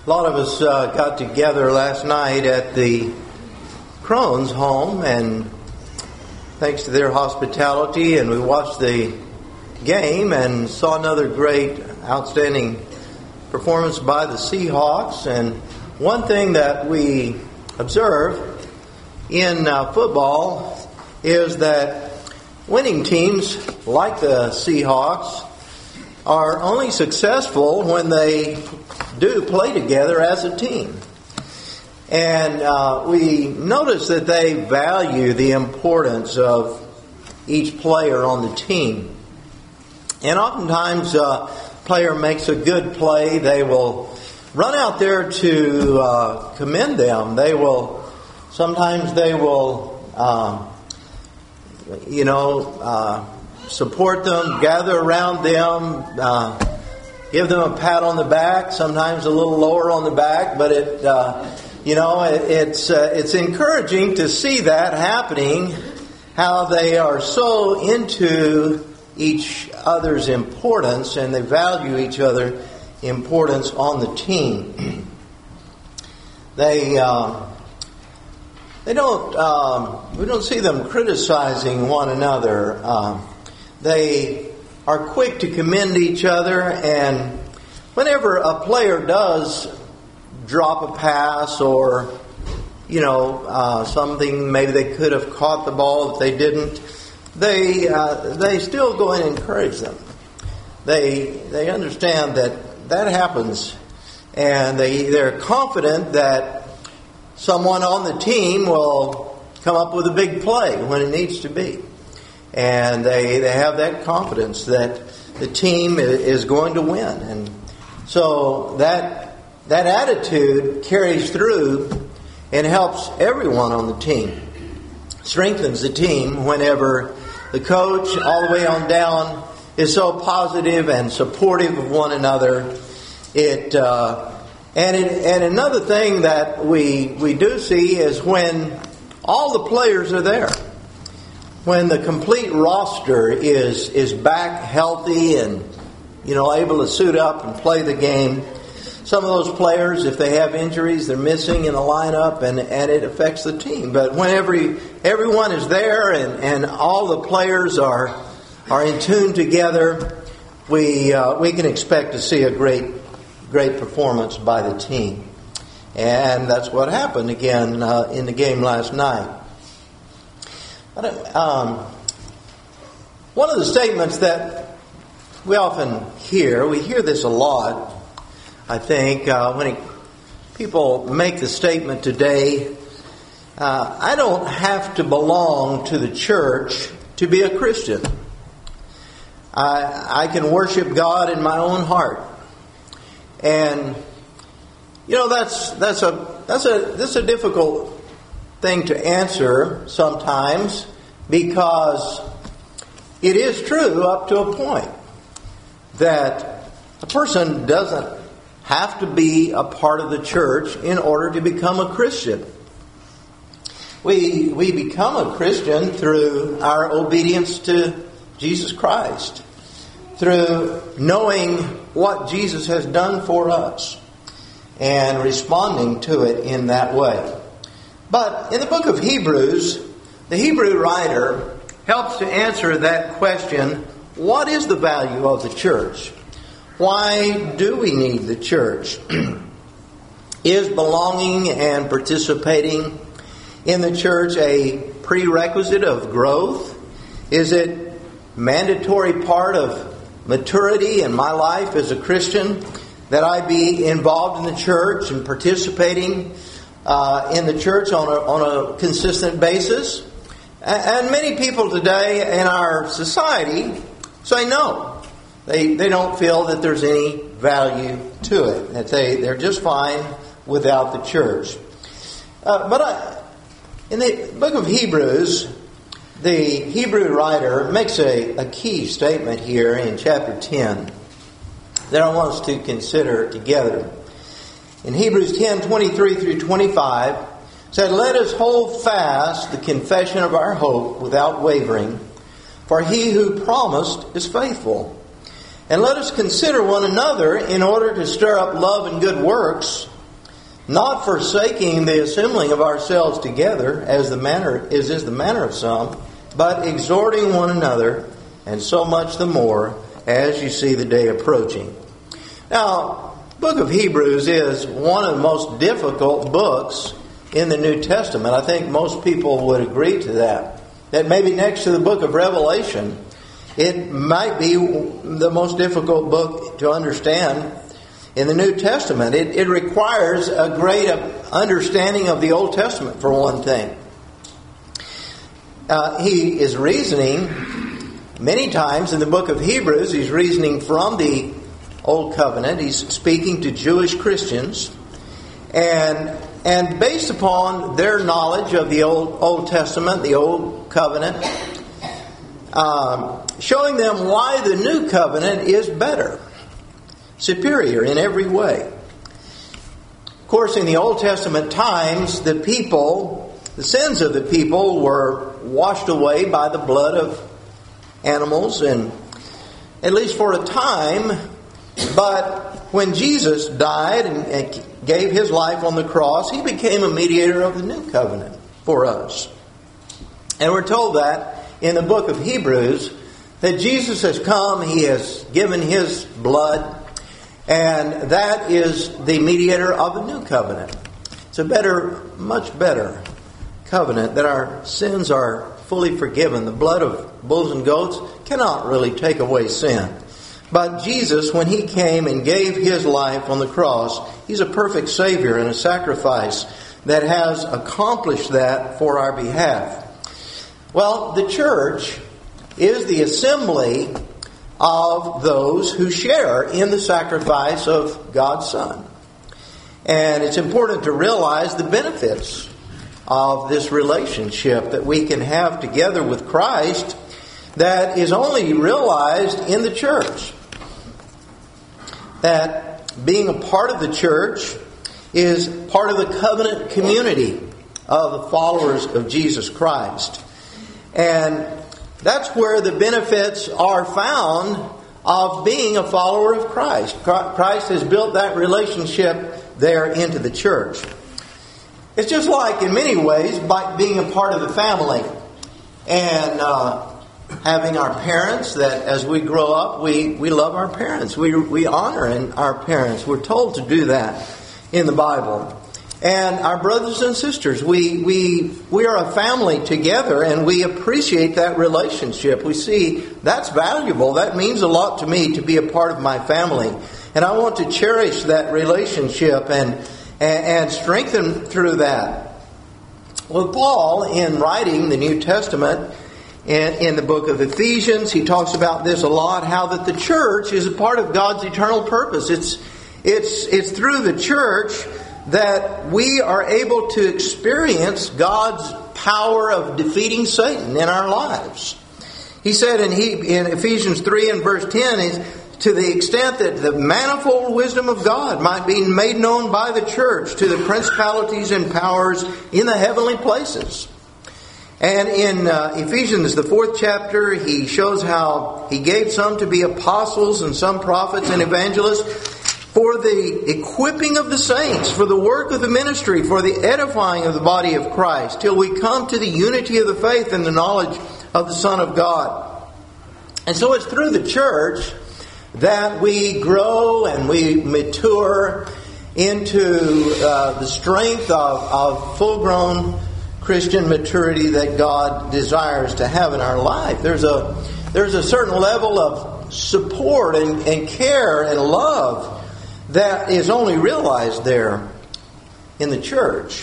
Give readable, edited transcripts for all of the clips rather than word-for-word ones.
A lot of us got together last night at the Crohn's home, and thanks to their hospitality, and we watched the game and saw another great, outstanding performance by the Seahawks. And one thing that we observe in football is that winning teams like the Seahawks are only successful when they do play together as a team. And we notice that they value the importance of each player on the team. And oftentimes a player makes a good play, they will run out there to commend them. Sometimes they will support them, gather around them, give them a pat on the back, sometimes a little lower on the back, but it's encouraging to see that happening, how they are so into each other's importance and they value each other's importance on the team. We don't see them criticizing one another. They are quick to commend each other, and whenever a player does drop a pass or something, maybe they could have caught the ball if they didn't, they still go and encourage them. They understand that happens, and they're confident that someone on the team will come up with a big play when it needs to be. And they have that confidence that the team is going to win. And so that attitude carries through and helps everyone on the team. Strengthens the team whenever the coach, all the way on down, is so positive and supportive of one another. And another thing that we do see is when all the players are there. When the complete roster is back healthy and able to suit up and play the game. Some of those players, if they have injuries, they're missing in the lineup, and it affects the team. But when everyone is there and all the players are in tune together, we can expect to see a great performance by the team. And that's what happened again in the game last night. One of the statements that we often hear, we hear this a lot, I think, when people make the statement today, I don't have to belong to the church to be a Christian. I can worship God in my own heart. And that's a difficult thing to answer sometimes, because it is true up to a point that a person doesn't have to be a part of the church in order to become a Christian. We become a Christian through our obedience to Jesus Christ, through knowing what Jesus has done for us and responding to it in that way. But in the book of Hebrews, the Hebrew writer helps to answer that question, what is the value of the church? Why do we need the church? Is belonging and participating in the church a prerequisite of growth? Is it mandatory part of maturity in my life as a Christian that I be involved in the church and participating in the church on a consistent basis? And many people today in our society say no. They don't feel that there's any value to it. That they're just fine without the church. In the book of Hebrews, the Hebrew writer makes a key statement here in chapter 10 that I want us to consider together. In Hebrews 10:23 through 25, it said, "Let us hold fast the confession of our hope without wavering, for he who promised is faithful. And let us consider one another in order to stir up love and good works, not forsaking the assembling of ourselves together, as the manner of some, but exhorting one another, and so much the more as you see the day approaching. Now, the book of Hebrews is one of the most difficult books in the New Testament. I think most people would agree to that. That maybe next to the book of Revelation, it might be the most difficult book to understand in the New Testament. It requires a great understanding of the Old Testament, for one thing. He is reasoning many times in the book of Hebrews. He's reasoning from the Old Covenant. He's speaking to Jewish Christians, and based upon their knowledge of the Old Testament, the Old Covenant, showing them why the New Covenant is better, superior in every way. Of course, in the Old Testament times, the sins of the people were washed away by the blood of animals, and at least for a time. But when Jesus died and gave His life on the cross, He became a mediator of the New Covenant for us. And we're told that in the book of Hebrews, that Jesus has come, He has given His blood, and that is the mediator of the New Covenant. It's a better, much better covenant, that our sins are fully forgiven. The blood of bulls and goats cannot really take away sin. But Jesus, when He came and gave His life on the cross, He's a perfect Savior and a sacrifice that has accomplished that for our behalf. Well, the church is the assembly of those who share in the sacrifice of God's Son. And it's important to realize the benefits of this relationship that we can have together with Christ that is only realized in the church. That being a part of the church is part of the covenant community of the followers of Jesus Christ. And that's where the benefits are found of being a follower of Christ. Christ has built that relationship there into the church. It's just like, in many ways, by being a part of the family. And having our parents, that as we grow up, we love our parents. We honor our parents. We're told to do that in the Bible. And our brothers and sisters, we are a family together, and we appreciate that relationship. We see that's valuable. That means a lot to me to be a part of my family. And I want to cherish that relationship and strengthen through that. Well, Paul, in writing the New Testament, in the book of Ephesians, he talks about this a lot, how that the church is a part of God's eternal purpose. It's through the church that we are able to experience God's power of defeating Satan in our lives. He said in Ephesians 3 and verse 10, is to the extent that the manifold wisdom of God might be made known by the church to the principalities and powers in the heavenly places. And in Ephesians, the 4th chapter, he shows how He gave some to be apostles and some prophets and evangelists for the equipping of the saints, for the work of the ministry, for the edifying of the body of Christ, till we come to the unity of the faith and the knowledge of the Son of God. And so it's through the church that we grow and we mature into the strength of full-grown Christian maturity that God desires to have in our life. There's a certain level of support and care and love that is only realized there in the church.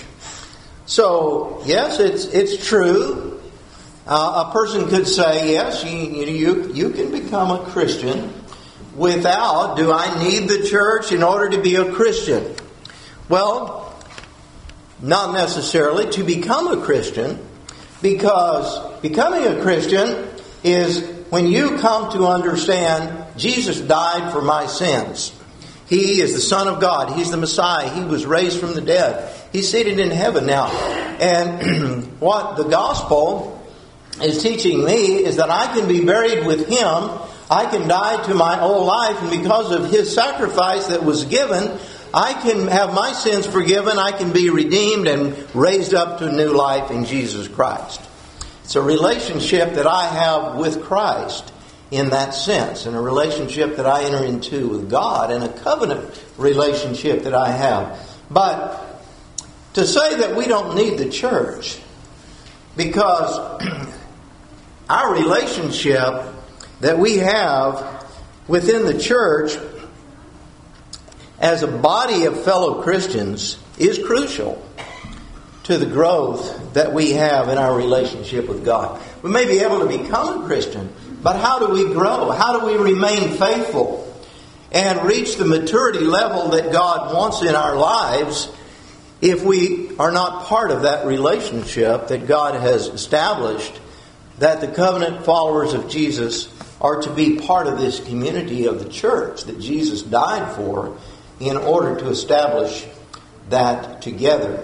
So, yes, it's true. A person could say, yes, you can become a Christian without, do I need the church in order to be a Christian? Well, not necessarily to become a Christian, because becoming a Christian is when you come to understand Jesus died for my sins. He is the Son of God. He's the Messiah. He was raised from the dead. He's seated in heaven now. And what the gospel is teaching me is that I can be buried with Him. I can die to my old life. And because of His sacrifice that was given, I can have my sins forgiven. I can be redeemed and raised up to new life in Jesus Christ. It's a relationship that I have with Christ in that sense, and a relationship that I enter into with God, and a covenant relationship that I have. But to say that we don't need the church, because our relationship that we have within the church as a body of fellow Christians is crucial to the growth that we have in our relationship with God. We may be able to become a Christian, but how do we grow? How do we remain faithful and reach the maturity level that God wants in our lives if we are not part of that relationship that God has established, that the covenant followers of Jesus are to be part of this community of the church that Jesus died for in order to establish that together.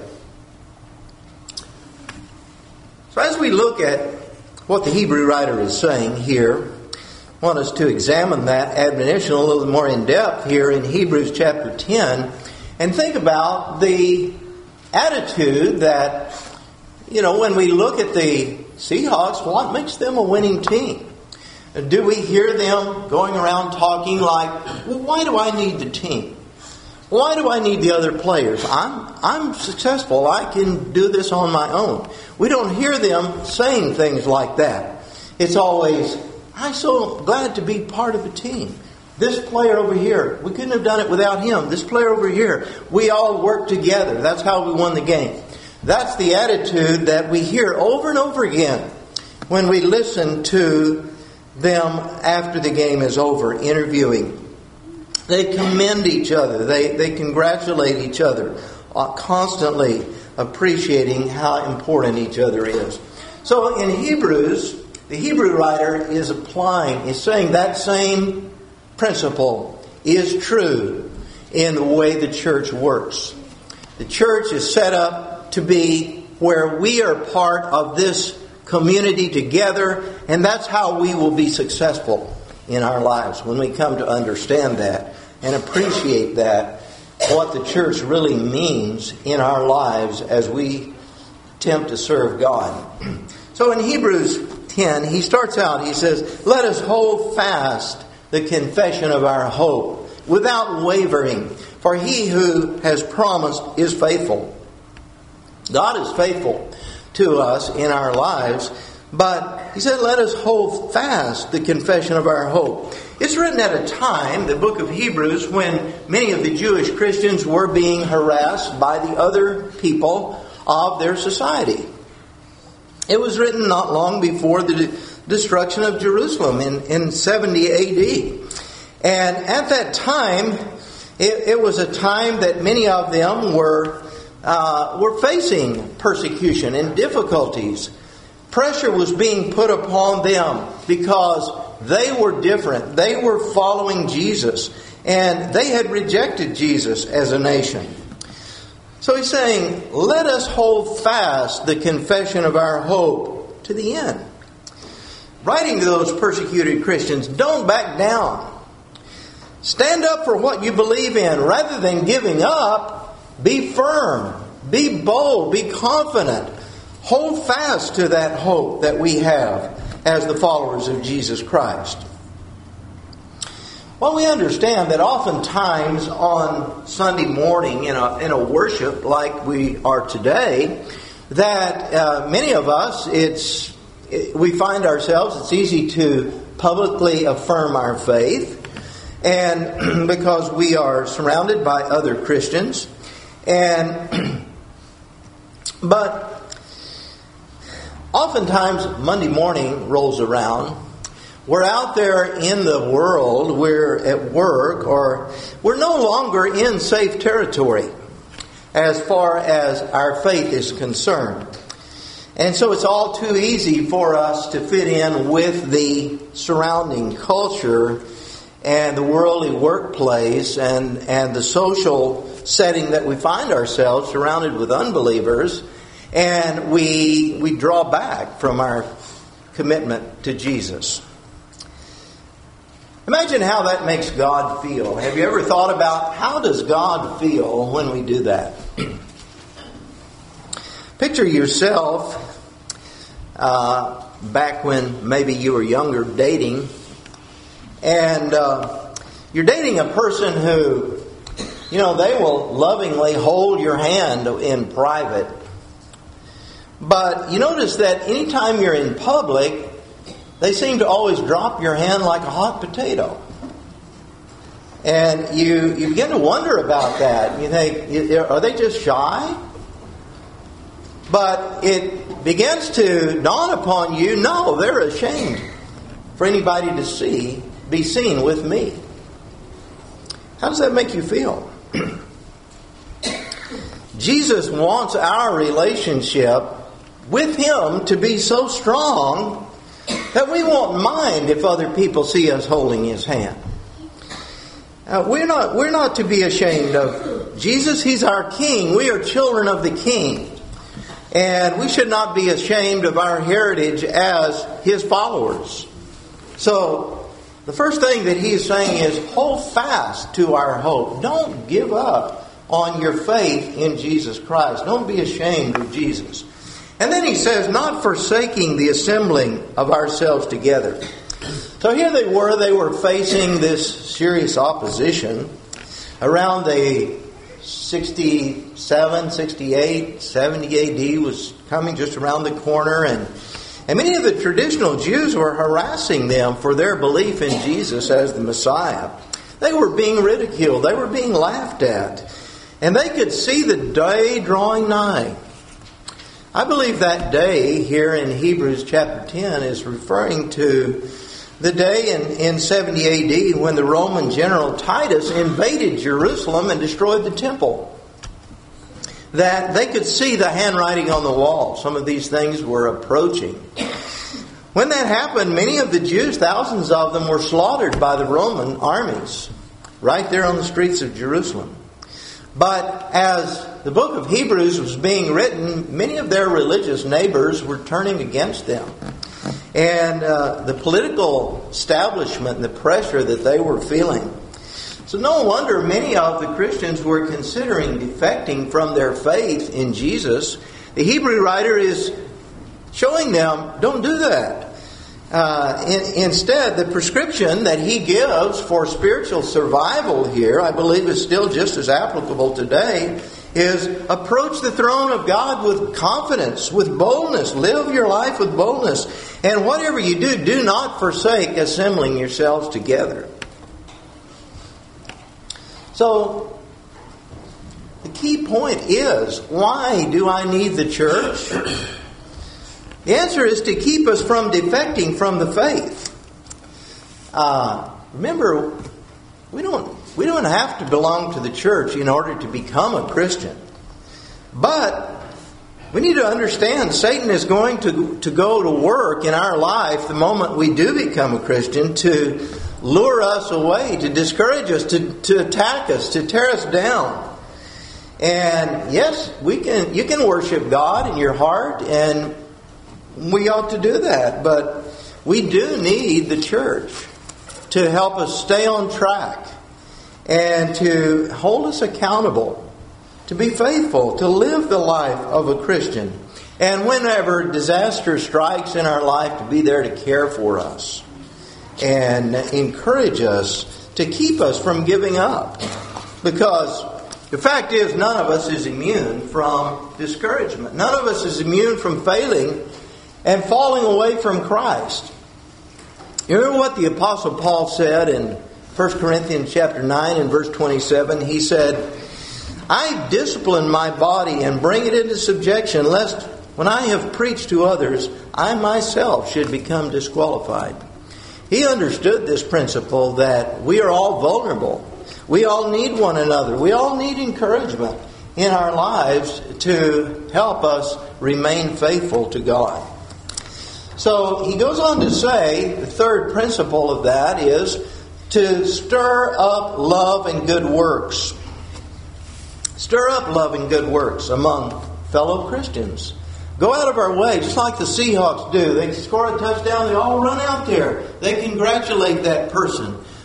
So as we look at what the Hebrew writer is saying here, I want us to examine that admonition a little more in depth here in Hebrews chapter 10 and think about the attitude that, when we look at the Seahawks, what makes them a winning team? Do we hear them going around talking like, well, why do I need the team? Why do I need the other players? I'm successful. I can do this on my own. We don't hear them saying things like that. It's always, I'm so glad to be part of a team. This player over here, we couldn't have done it without him. This player over here, we all work together. That's how we won the game. That's the attitude that we hear over and over again when we listen to them after the game is over, interviewing. They commend each other. They congratulate each other, constantly appreciating how important each other is. So in Hebrews, the Hebrew writer is saying that same principle is true in the way the church works. The church is set up to be where we are part of this community together, and that's how we will be successful in our lives when we come to understand that and appreciate that, what the church really means in our lives as we attempt to serve God. So in Hebrews 10, he starts out, he says, let us hold fast the confession of our hope without wavering, for he who has promised is faithful. God is faithful to us in our lives, but he said, let us hold fast the confession of our hope. It's written at a time, the book of Hebrews, when many of the Jewish Christians were being harassed by the other people of their society. It was written not long before the destruction of Jerusalem in 70 AD. And at that time, it was a time that many of them were facing persecution and difficulties. Pressure was being put upon them because they were different. They were following Jesus, and they had rejected Jesus as a nation. So he's saying, let us hold fast the confession of our hope to the end. Writing to those persecuted Christians, don't back down. Stand up for what you believe in. Rather than giving up, be firm, be bold, be confident. Hold fast to that hope that we have as the followers of Jesus Christ. Well, we understand that oftentimes on Sunday morning in a worship like we are today, that many of us, we find ourselves, it's easy to publicly affirm our faith, and because we are surrounded by other Christians, but oftentimes Monday morning rolls around, we're out there in the world, we're at work, or we're no longer in safe territory as far as our faith is concerned. And so it's all too easy for us to fit in with the surrounding culture and the worldly workplace and the social setting that we find ourselves surrounded with unbelievers, and we draw back from our commitment to Jesus. Imagine how that makes God feel. Have you ever thought about how does God feel when we do that? Picture yourself back when maybe you were younger dating, and you're dating a person who, they will lovingly hold your hand in private. But you notice that anytime you're in public, they seem to always drop your hand like a hot potato. And you begin to wonder about that. You think, are they just shy? But it begins to dawn upon you, no, they're ashamed for anybody to be seen with me. How does that make you feel? Jesus wants our relationship with Him to be so strong that we won't mind if other people see us holding His hand. We're not to be ashamed of Jesus. He's our King. We are children of the King. And we should not be ashamed of our heritage as His followers. So, the first thing that He is saying is hold fast to our hope. Don't give up on your faith in Jesus Christ. Don't be ashamed of Jesus. And then He says, not forsaking the assembling of ourselves together. So here they were facing this serious opposition around the 67, 68, 70 AD was coming just around the corner, and many of the traditional Jews were harassing them for their belief in Jesus as the Messiah. They were being ridiculed. They were being laughed at. And they could see the day drawing nigh. I believe that day here in Hebrews chapter 10 is referring to the day in 70 AD when the Roman general Titus invaded Jerusalem and destroyed the temple. That they could see the handwriting on the wall. Some of these things were approaching. When that happened, many of the Jews, thousands of them, were slaughtered by the Roman armies right there on the streets of Jerusalem. But as the book of Hebrews was being written, many of their religious neighbors were turning against them. And the political establishment and the pressure that they were feeling. So no wonder many of the Christians were considering defecting from their faith in Jesus. The Hebrew writer is showing them, don't do that. Instead, the prescription that he gives for spiritual survival here, I believe is still just as applicable today, is approach the throne of God with confidence, with boldness. Live your life with boldness. And whatever you do, do not forsake assembling yourselves together. So, the key point is, why do I need the church? The answer is to keep us from defecting from the faith. Remember, we don't have to belong to the church in order to become a Christian. But we need to understand Satan is going to go to work in our life the moment we do become a Christian to lure us away, to discourage us, to attack us, to tear us down. And yes, you can worship God in your heart, and we ought to do that. But we do need the church to help us stay on track and to hold us accountable, to be faithful, to live the life of a Christian. And whenever disaster strikes in our life, to be there to care for us and encourage us, to keep us from giving up. Because the fact is, none of us is immune from discouragement. None of us is immune from failing and falling away from Christ. You remember what the Apostle Paul said in 1 Corinthians chapter 9 and verse 27? He said, I discipline my body and bring it into subjection, lest when I have preached to others, I myself should become disqualified. He understood this principle that we are all vulnerable. We all need one another. We all need encouragement in our lives to help us remain faithful to God. So he goes on to say, the third principle of that is to stir up love and good works. Stir up love and good works among fellow Christians. Go out of our way, just like the Seahawks do. They score a touchdown, they all run out there. They congratulate that person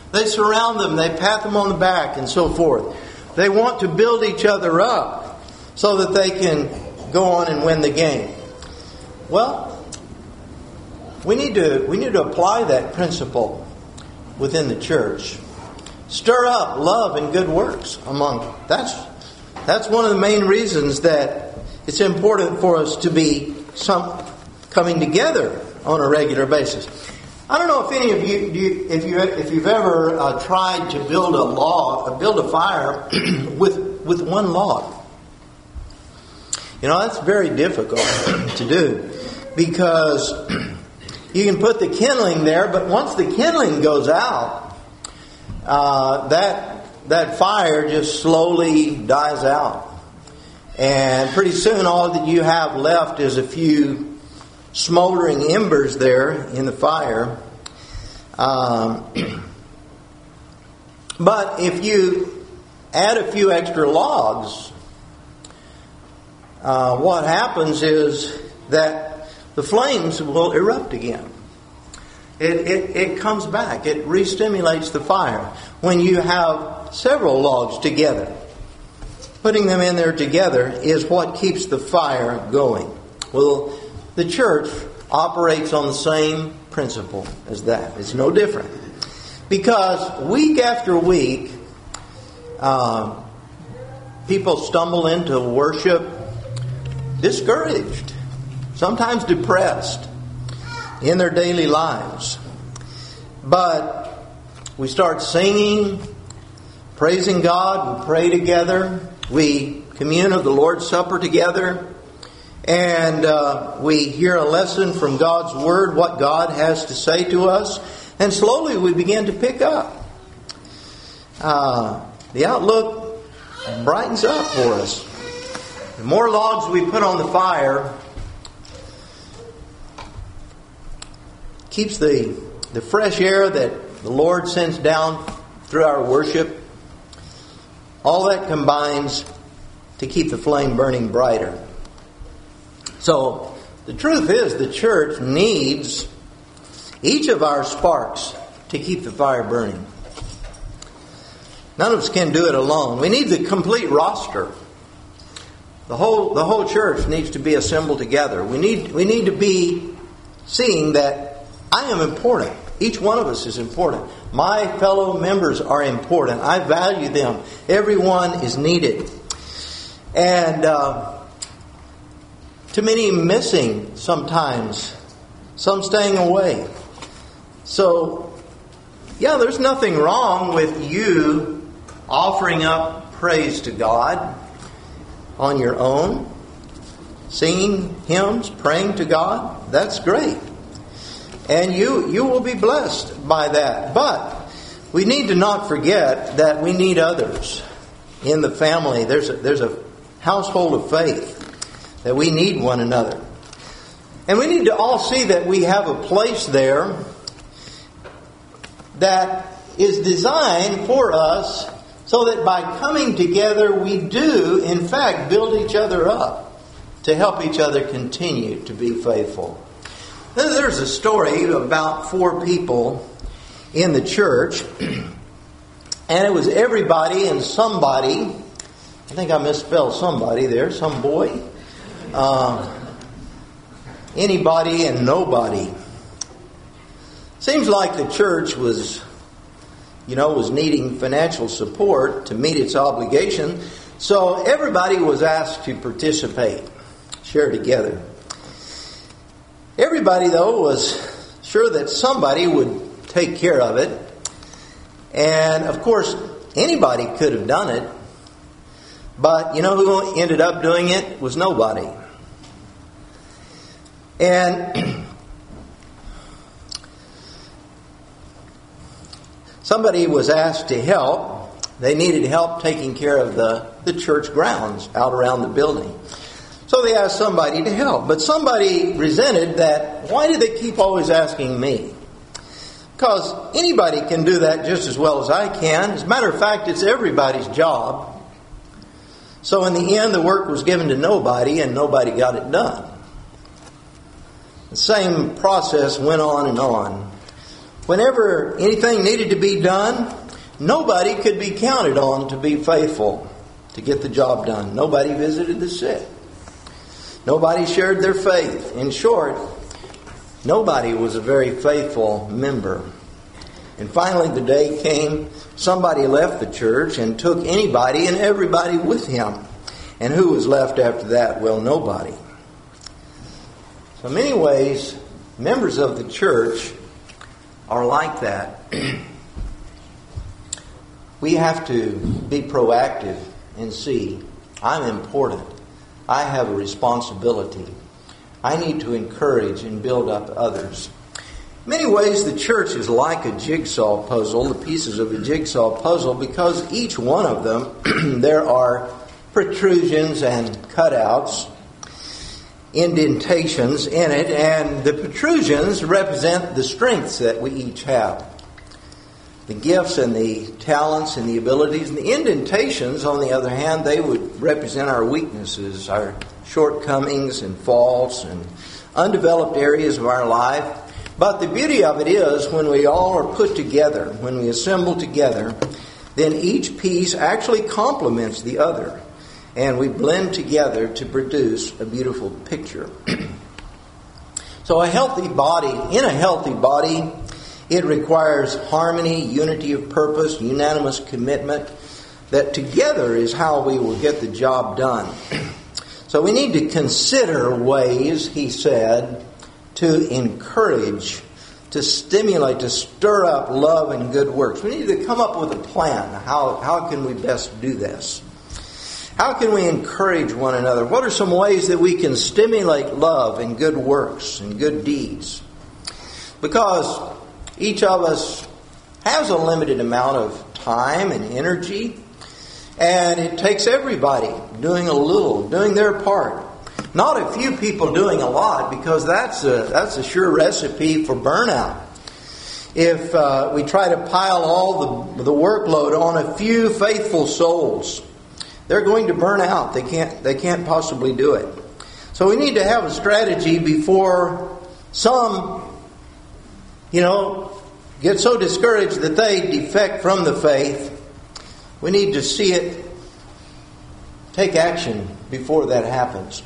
They surround them, they pat them on the back and so forth. They want to build each other up so that they can go on and win the game. Well, we need to apply that principle within the church. Stir up love and good works among. That's one of the main reasons that it's important for us to be coming together on a regular basis. I don't know if any of you, if you've ever tried to build a fire with one log. You know, that's very difficult to do because you can put the kindling there, but once the kindling goes out, that fire just slowly dies out. And pretty soon all that you have left is a few smoldering embers there in the fire. But if you add a few extra logs, what happens is that the flames will erupt again. It comes back. It re-stimulates the fire. When you have several logs together, putting them in there together is what keeps the fire going. Well, the church operates on the same principle as that. It's no different. Because week after week, people stumble into worship discouraged, sometimes depressed in their daily lives. But we start singing, praising God, we pray together, we commune of the Lord's Supper together, and we hear a lesson from God's Word, what God has to say to us, and slowly we begin to pick up. The outlook brightens up for us. The more logs we put on the fire keeps the fresh air that the Lord sends down through our worship. All that combines to keep the flame burning brighter. So, the truth is the church needs each of our sparks to keep the fire burning. None of us can do it alone. We need the complete roster. The whole church needs to be assembled together. We need to be seeing that I am important. Each one of us is important. My fellow members are important. I value them. Everyone is needed. And too many missing sometimes. Some staying away. So, yeah, there's nothing wrong with you offering up praise to God on your own, singing hymns, praying to God. That's great. And you will be blessed by that. But we need to not forget that we need others in the family. There's a household of faith that we need one another. And we need to all see that we have a place there that is designed for us so that by coming together we do, in fact, build each other up to help each other continue to be faithful. There's a story about 4 people in the church, and it was everybody and somebody. I think I misspelled somebody there, some boy. Anybody and nobody. Seems like the church was needing financial support to meet its obligation. So everybody was asked to participate, share together. Everybody, though, was sure that somebody would take care of it. And, of course, anybody could have done it. But you know who ended up doing it? It was nobody. And somebody was asked to help. They needed help taking care of the church grounds out around the building. So they asked somebody to help. But somebody resented that, why do they keep always asking me? Because anybody can do that just as well as I can. As a matter of fact, it's everybody's job. So in the end, the work was given to nobody and nobody got it done. The same process went on and on. whenever anything needed to be done, nobody could be counted on to be faithful to get the job done. Nobody visited the sick. Nobody shared their faith. In short, nobody was a very faithful member. And finally the day came, somebody left the church and took anybody and everybody with him. And who was left after that? Well, nobody. So in many ways, members of the church are like that. We have to be proactive and see, I'm important. I have a responsibility. I need to encourage and build up others. In many ways, the church is like a jigsaw puzzle, the pieces of a jigsaw puzzle, because each one of them, there are protrusions and cutouts, indentations in it, and the protrusions represent the strengths that we each have. The gifts and the talents and the abilities. And the indentations, on the other hand, they would represent our weaknesses, our shortcomings and faults and undeveloped areas of our life. But the beauty of it is, when we all are put together, when we assemble together, then each piece actually complements the other. And we blend together to produce a beautiful picture. So in a healthy body, it requires harmony, unity of purpose, unanimous commitment, that together is how we will get the job done. So we need to consider ways, he said, to encourage, to stimulate, to stir up love and good works. We need to come up with a plan. How can we best do this? How can we encourage one another? What are some ways that we can stimulate love and good works and good deeds? Because each of us has a limited amount of time and energy, and it takes everybody doing a little, doing their part. Not a few people doing a lot, because that's a sure recipe for burnout. If we try to pile all the workload on a few faithful souls, they're going to burn out. They can't possibly do it. So we need to have a strategy before some, get so discouraged that they defect from the faith. We need to see it, take action before that happens.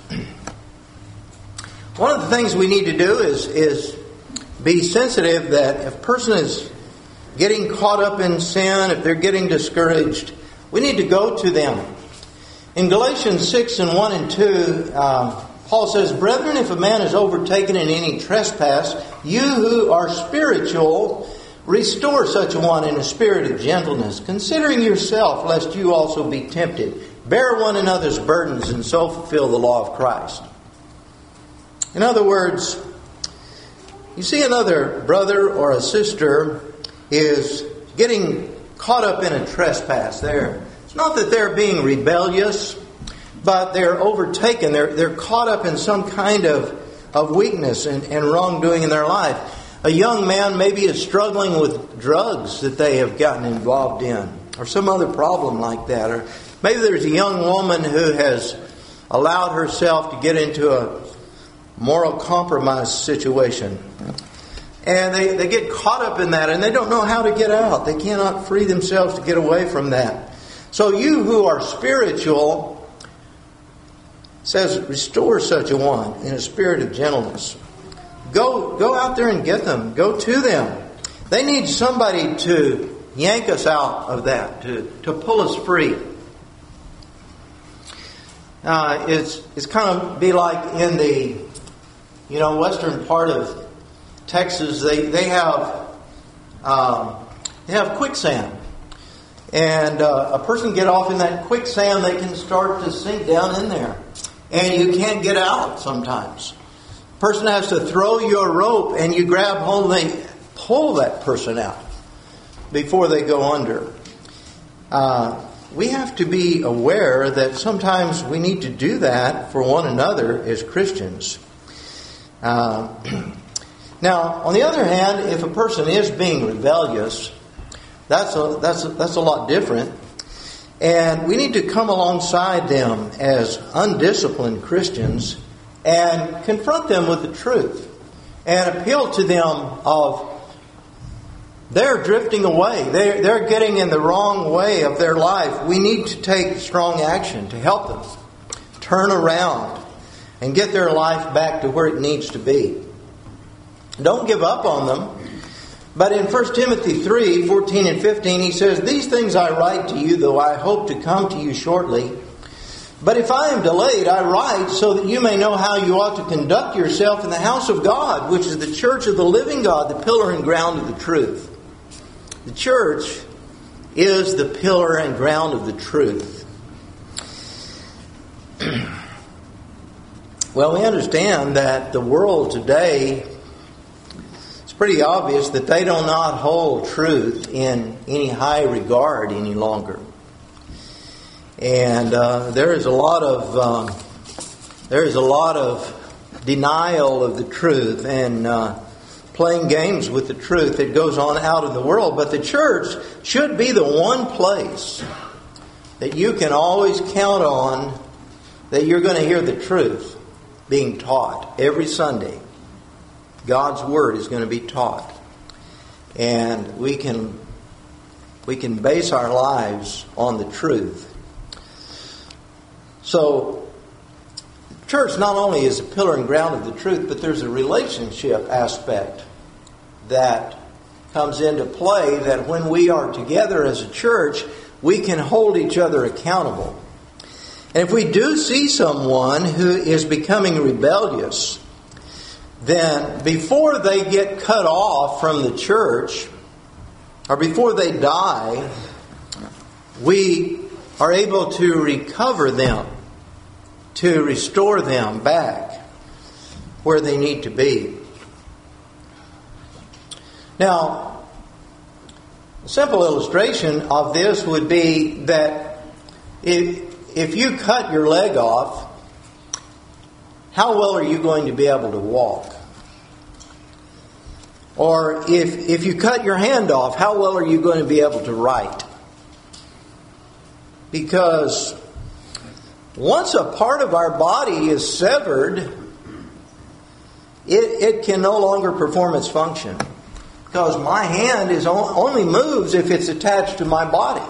One of the things we need to do is be sensitive that if a person is getting caught up in sin, if they're getting discouraged, we need to go to them. In Galatians 6 and 1 and 2, Paul says, "Brethren, if a man is overtaken in any trespass, you who are spiritual, restore such a one in a spirit of gentleness, considering yourself, lest you also be tempted. Bear one another's burdens, and so fulfill the law of Christ." In other words, you see another brother or a sister is getting caught up in a trespass there. It's not that they're being rebellious, but they're overtaken. They're caught up in some kind of weakness and wrongdoing in their life. A young man maybe is struggling with drugs that they have gotten involved in, or some other problem like that. Or maybe there's a young woman who has allowed herself to get into a moral compromise situation. And they get caught up in that, and they don't know how to get out. They cannot free themselves to get away from that. So you who are spiritual, says, restore such a one in a spirit of gentleness. Go out there and get them. Go to them. They need somebody to yank us out of that, to pull us free. It's kind of be like in the western part of Texas. They have quicksand. And a person get off in that quicksand, they can start to sink down in there. And you can't get out sometimes. A person has to throw you a rope, and you grab hold and they pull that person out before they go under. We have to be aware that sometimes we need to do that for one another as Christians. Now, on the other hand, if a person is being rebellious, that's a lot different. And we need to come alongside them as undisciplined Christians and confront them with the truth and appeal to them of they're drifting away. They're getting in the wrong way of their life. We need to take strong action to help them turn around and get their life back to where it needs to be. Don't give up on them. But in 1 Timothy 3, 14 and 15, he says, "These things I write to you, though I hope to come to you shortly. But if I am delayed, I write so that you may know how you ought to conduct yourself in the house of God, which is the church of the living God, the pillar and ground of the truth." The church is the pillar and ground of the truth. Well, we understand that the world today, it's pretty obvious that they do not hold truth in any high regard any longer. And there is a lot of denial of the truth and playing games with the truth that goes on out in the world. But the church should be the one place that you can always count on that you're going to hear the truth being taught every Sunday. God's Word is going to be taught. And we can base our lives on the truth. So, church not only is a pillar and ground of the truth, but there's a relationship aspect that comes into play, that when we are together as a church, we can hold each other accountable. And if we do see someone who is becoming rebellious, then before they get cut off from the church, or before they die, we are able to recover them, to restore them back where they need to be. Now, a simple illustration of this would be that if you cut your leg off, how well are you going to be able to walk? Or if you cut your hand off, how well are you going to be able to write? Because once a part of our body is severed, it can no longer perform its function. Because my hand only moves if it's attached to my body.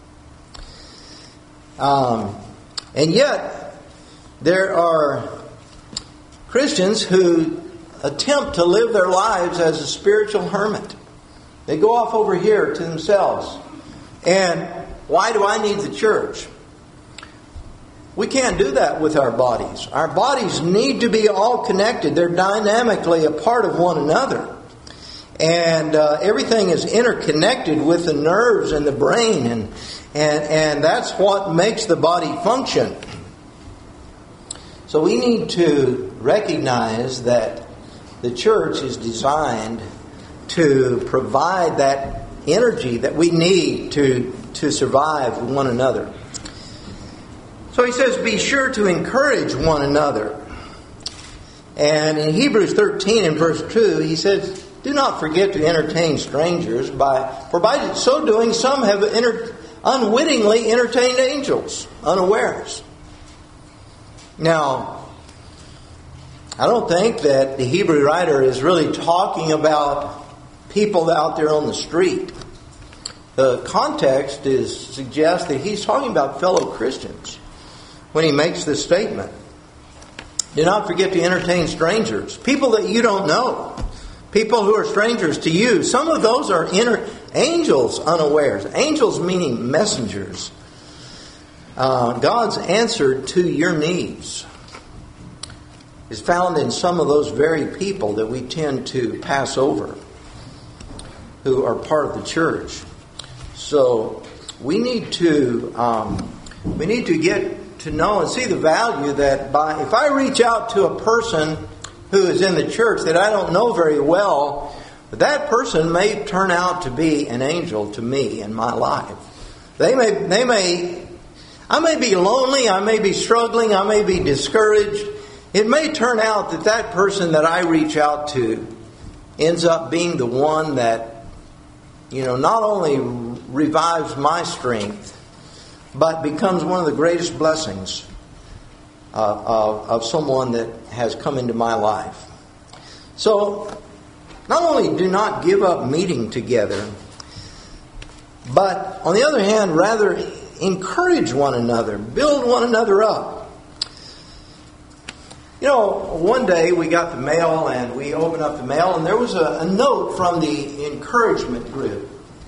And yet, there are Christians who attempt to live their lives as a spiritual hermit. They go off over here to themselves. And why do I need the church? We can't do that with our bodies. Our bodies need to be all connected. They're dynamically a part of one another. And everything is interconnected with the nerves and the brain. And that's what makes the body function. So we need to recognize that the church is designed to provide that energy that we need to survive one another. So he says, be sure to encourage one another. And in Hebrews 13 and verse 2, he says, do not forget to entertain strangers, for by so doing some have unwittingly entertained angels, unawares. Now, I don't think that the Hebrew writer is really talking about people out there on the street. The context suggests that he's talking about fellow Christians when he makes this statement. Do not forget to entertain strangers, people that you don't know, people who are strangers to you. Some of those are angels unawares. Angels meaning messengers. God's answer to your needs is found in some of those very people that we tend to pass over, who are part of the church. So we need to get to know and see the value that if I reach out to a person who is in the church that I don't know very well, that person may turn out to be an angel to me in my life. I may be lonely, I may be struggling, I may be discouraged. It may turn out that person that I reach out to ends up being the one that, not only revives my strength, but becomes one of the greatest blessings of someone that has come into my life. So, not only do not give up meeting together, but on the other hand, rather encourage one another, build one another up. You know, one day we got the mail and we opened up the mail and there was a note from the encouragement group.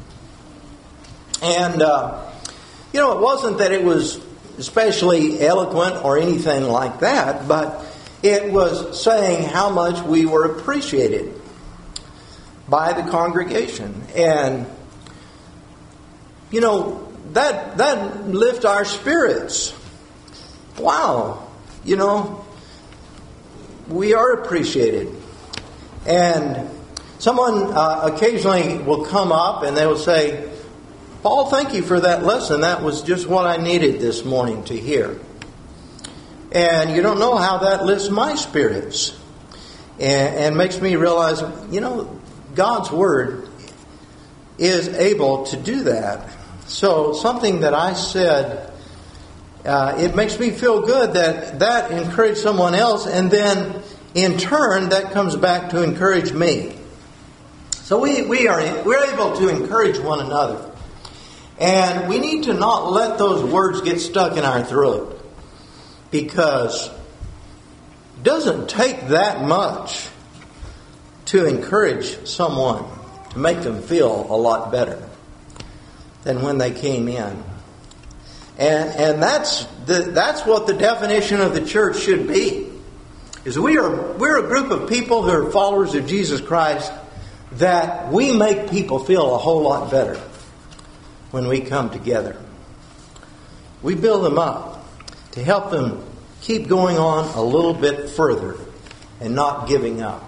And, you know, it wasn't that it was especially eloquent or anything like that, but it was saying how much we were appreciated by the congregation. And, you know, that lifted our spirits. Wow, you know, we are appreciated. And someone occasionally will come up and they will say, Paul, thank you for that lesson. That was just what I needed this morning to hear. And you don't know how that lifts my spirits and makes me realize, you know, God's Word is able to do that. So something that I said, it makes me feel good that encouraged someone else, and then in turn that comes back to encourage me. So we're able to encourage one another. And we need to not let those words get stuck in our throat, because it doesn't take that much to encourage someone, to make them feel a lot better than when they came in. And that's what the definition of the church should be. Is we're a group of people who are followers of Jesus Christ, that we make people feel a whole lot better when we come together. We build them up to help them keep going on a little bit further and not giving up.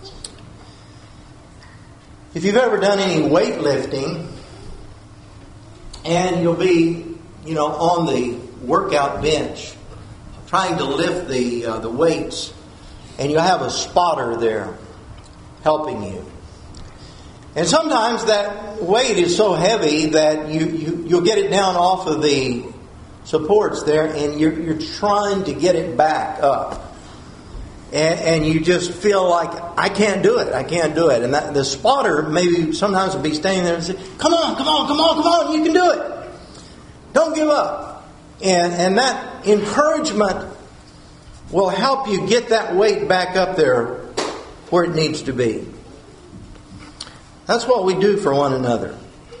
If you've ever done any weightlifting, and you'll be, you know, on the workout bench trying to lift the weights, and you have a spotter there helping you. And sometimes that weight is so heavy that you'll get it down off of the supports there, and you're trying to get it back up. And you just feel like, I can't do it. And the spotter maybe sometimes will be standing there and say, come on, you can do it. Don't give up. And that encouragement will help you get that weight back up there where it needs to be. That's what we do for one another.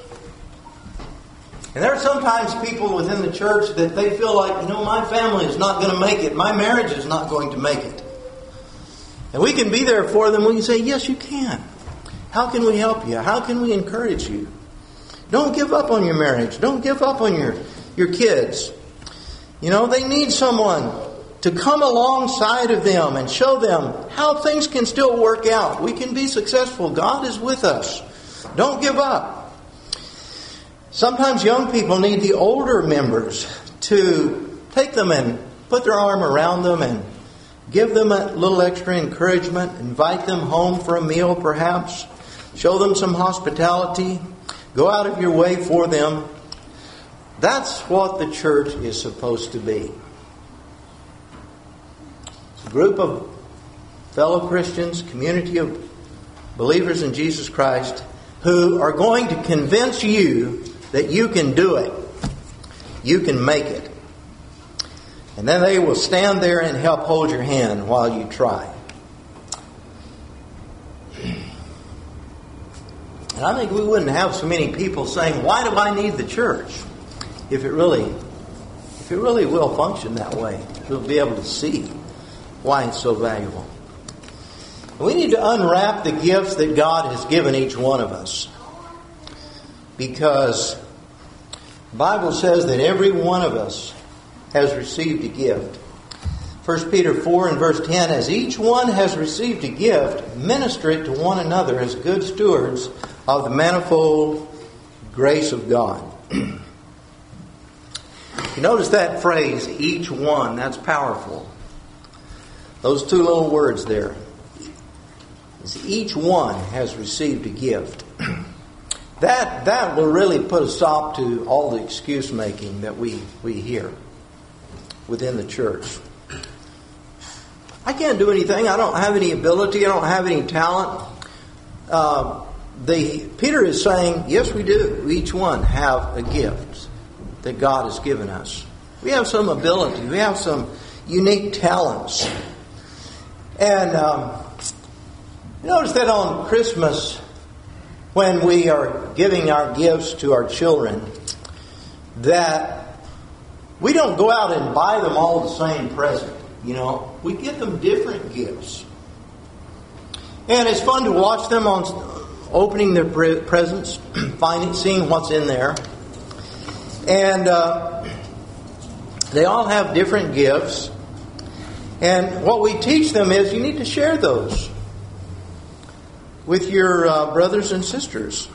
And there are sometimes people within the church that they feel like, you know, my family is not going to make it. My marriage is not going to make it. And we can be there for them. We can say, yes, you can. How can we help you? How can we encourage you? Don't give up on your marriage. Don't give up on your kids. You know, they need someone to come alongside of them and show them how things can still work out. We can be successful. God is with us. Don't give up. Sometimes young people need the older members to take them and put their arm around them and give them a little extra encouragement. Invite them home for a meal perhaps. Show them some hospitality. Go out of your way for them. That's what the church is supposed to be. A group of fellow Christians, community of believers in Jesus Christ, who are going to convince you that you can do it. You can make it. And then they will stand there and help hold your hand while you try. And I think we wouldn't have so many people saying, why do I need the church? If it really will function that way. We'll be able to see why it's so valuable. We need to unwrap the gifts that God has given each one of us. Because the Bible says that every one of us has received a gift. 1 Peter 4 and verse 10, as each one has received a gift, minister it to one another as good stewards of the manifold grace of God. You notice that phrase, each one, that's powerful. Those two little words there. Each one has received a gift. That will really put a stop to all the excuse making that we hear within the church. I can't do anything. I don't have any ability. I don't have any talent. Peter is saying, yes, we do. We each one have a gift that God has given us. We have some ability. We have some unique talents. And notice that on Christmas, when we are giving our gifts to our children, that we don't go out and buy them all the same present. We give them different gifts. And it's fun to watch them on opening their presents, seeing what's in there. And they all have different gifts. And what we teach them is you need to share those with your brothers and sisters.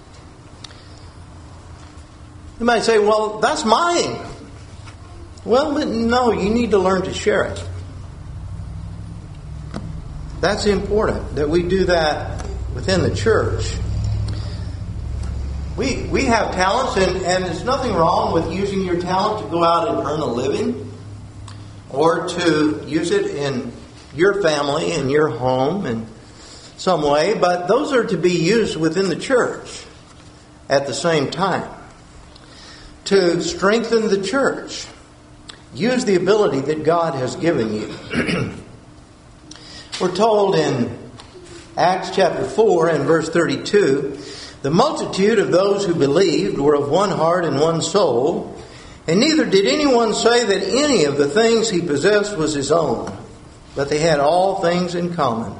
You might say, well, that's mine. Well, no, you need to learn to share it. That's important that we do that within the church. We have talents, and there's nothing wrong with using your talent to go out and earn a living, or to use it in your family, in your home, in some way. But those are to be used within the church at the same time to strengthen the church. Use the ability that God has given you. We're told in Acts chapter 4 and verse 32, the multitude of those who believed were of one heart and one soul, and neither did anyone say that any of the things he possessed was his own, but they had all things in common.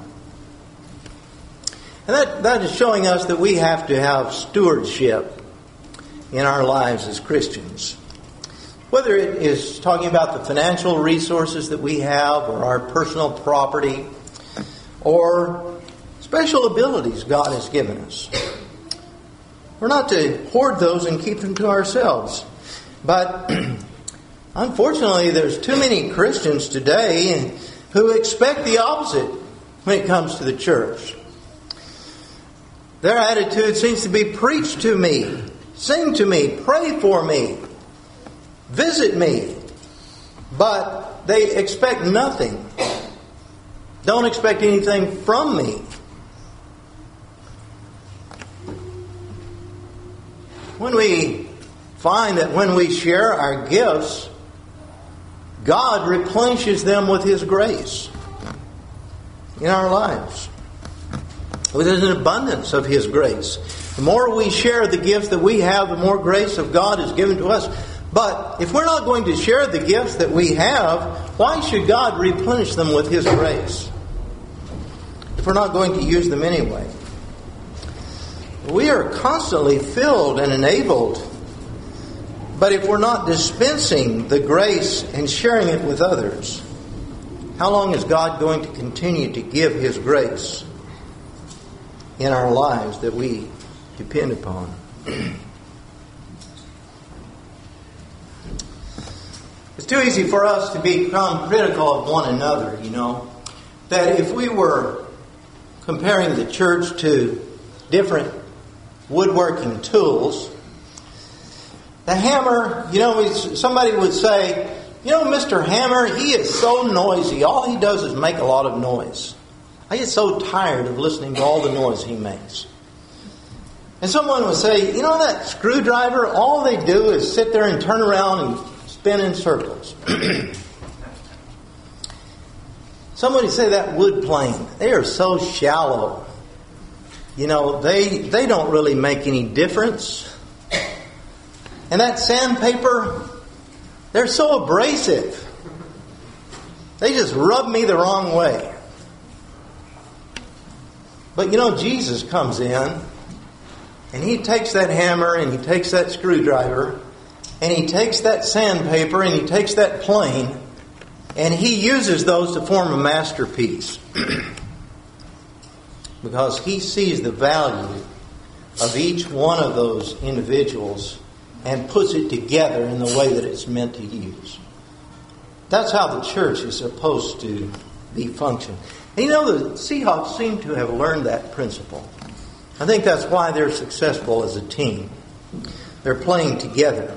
And that is showing us that we have to have stewardship in our lives as Christians. Whether it is talking about the financial resources that we have, or our personal property, or special abilities God has given us. We're not to hoard those and keep them to ourselves. But unfortunately, there's too many Christians today who expect the opposite when it comes to the church. Their attitude seems to be preach to me, sing to me, pray for me, visit me. But they expect nothing. Don't expect anything from me. When we find that when we share our gifts, God replenishes them with His grace in our lives. With an abundance of His grace. The more we share the gifts that we have, the more grace of God is given to us. But if we're not going to share the gifts that we have, why should God replenish them with His grace? If we're not going to use them anyway. We are constantly filled and enabled. But if we're not dispensing the grace and sharing it with others, how long is God going to continue to give His grace in our lives that we depend upon? It's too easy for us to become critical of one another, That if we were comparing the church to different woodworking tools, the hammer, somebody would say, Mr. Hammer, he is so noisy. All he does is make a lot of noise. I get so tired of listening to all the noise he makes. And someone would say, that screwdriver, all they do is sit there and turn around and spin in circles. Somebody say that wood plane, they are so shallow. They don't really make any difference. And that sandpaper, they're so abrasive. They just rub me the wrong way. But Jesus comes in, and He takes that hammer, and He takes that screwdriver, and He takes that sandpaper, and He takes that plane, and He uses those to form a masterpiece. Because He sees the value of each one of those individuals and puts it together in the way that it's meant to use. That's how the church is supposed to be functioning. And the Seahawks seem to have learned that principle. I think that's why they're successful as a team. They're playing together.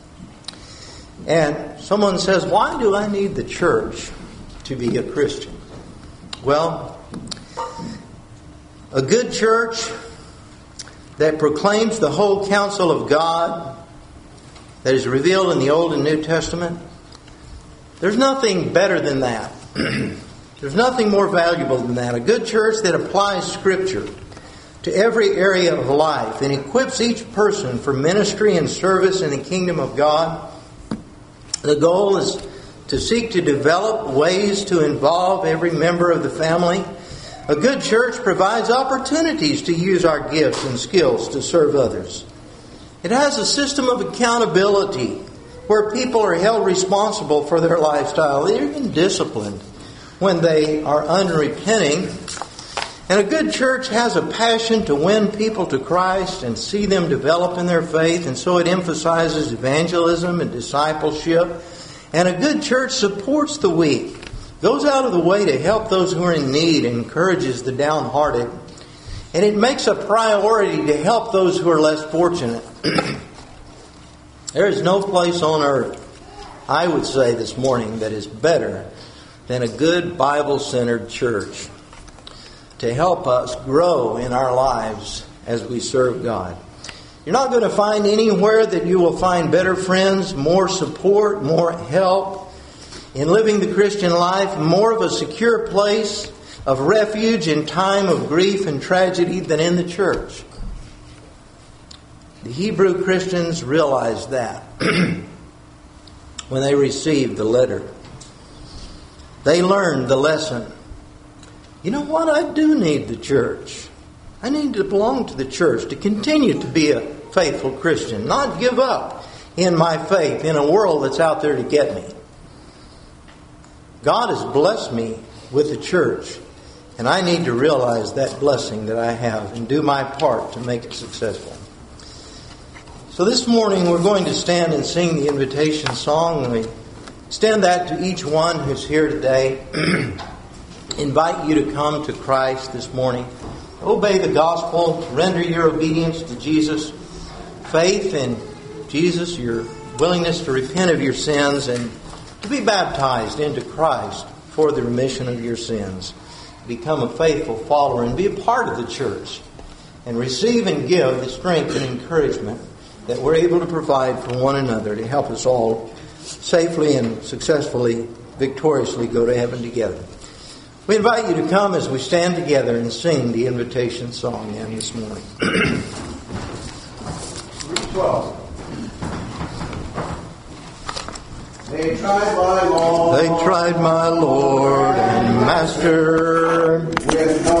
And someone says, why do I need the church to be a Christian? Well, A good church that proclaims the whole counsel of God that is revealed in the Old and New Testament, there's nothing better than that. There's nothing more valuable than that. A good church that applies Scripture to every area of life and equips each person for ministry and service in the kingdom of God. The goal is to seek to develop ways to involve every member of the family. A good church provides opportunities to use our gifts and skills to serve others. It has a system of accountability where people are held responsible for their lifestyle. They're even disciplined when they are unrepenting. And a good church has a passion to win people to Christ and see them develop in their faith, and so it emphasizes evangelism and discipleship. And a good church supports the weak, goes out of the way to help those who are in need, and encourages the downhearted. And it makes a priority to help those who are less fortunate. There is no place on earth, I would say this morning, that is better than a good Bible-centered church to help us grow in our lives as we serve God. You're not going to find anywhere that you will find better friends, more support, more help in living the Christian life, more of a secure place of refuge in time of grief and tragedy than in the church. The Hebrew Christians realized that when they received the letter. They learned the lesson. You know what? I do need the church. I need to belong to the church to continue to be a faithful Christian, not give up in my faith in a world that's out there to get me. God has blessed me with the church, and I need to realize that blessing that I have and do my part to make it successful. So this morning we're going to stand and sing the invitation song, and we extend that to each one who's here today. Invite you to come to Christ this morning. Obey the gospel. Render your obedience to Jesus. Faith in Jesus, your willingness to repent of your sins and to be baptized into Christ for the remission of your sins. Become a faithful follower and be a part of the church. And receive and give the strength and encouragement that we're able to provide for one another to help us all safely and successfully, victoriously go to heaven together. We invite you to come as we stand together and sing the invitation song again this morning. 12. They tried my Lord. They tried my Lord and Master With